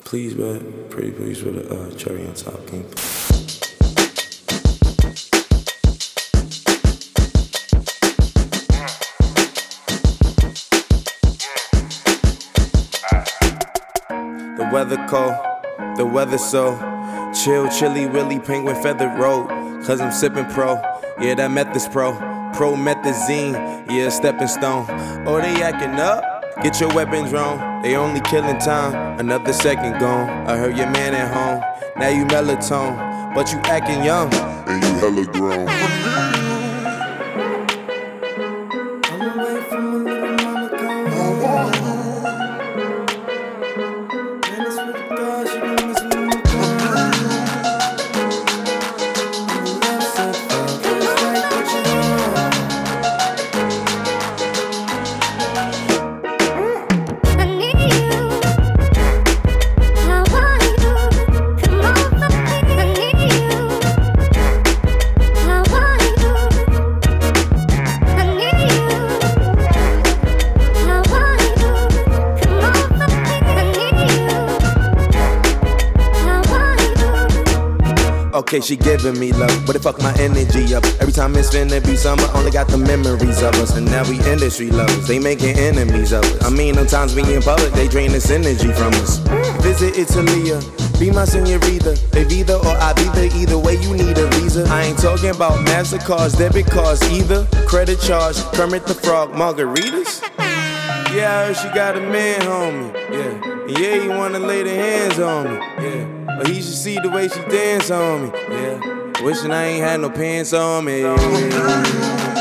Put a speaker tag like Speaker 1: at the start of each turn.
Speaker 1: Please, man. Pretty please with a cherry on top. Can you The weather cold, the weather so chill, chilly, willy, penguin feathered road. Cause I'm sipping pro, yeah, that meth is pro. Promethazine, yeah, stepping stone. Oh, they acting up, get your weapons wrong. They only killing time, another second gone. I heard your man at home, now you melatonin, but you acting young.
Speaker 2: And you hella grown.
Speaker 1: Okay, she giving me love, but it fuck my energy up. Every time it's finna be summer, only got the memories of us. And now we industry lovers, they making enemies of us. I mean, sometimes we in public, they drain this energy from us. Visit Italia, be my senorita. Evita or Ibiza, either way you need a visa. I ain't talking about MasterCards, debit cards either. Credit charge, Kermit the Frog, margaritas. Yeah, I heard she got a man, homie. Yeah, he wanna lay their hands on me. Yeah. But he should see the way she dance on me, yeah. Wishing I ain't had no pants on me.